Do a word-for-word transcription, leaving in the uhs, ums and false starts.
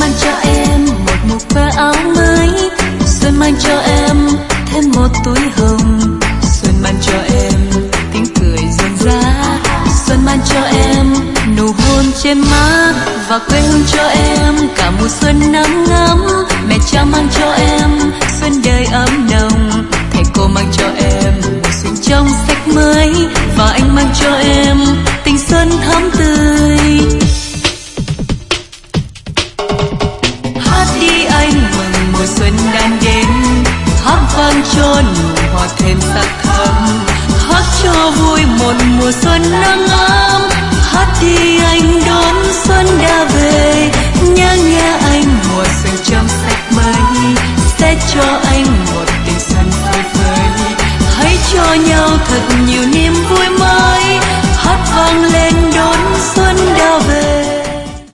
mang cho em một mục ve áo mới, xuân mang cho em thêm một túi hồng, xuân mang cho em tiếng cười rộn rã, xuân mang cho em nụ hôn trên má và quê hương cho em cả mùa xuân nắng ngắm. Mẹ cha mang cho em xuân đời ấm nồng, thầy cô mang cho em mùa xuân trong sách mới, và anh mang cho em tình xuân thắm tươi. Hát đi anh mừng mùa xuân đang đến, hát vang cho nụ hoa thêm sắc thắm, hát cho vui một mùa xuân nắng ấm. Hát đi anh đón xuân đã về.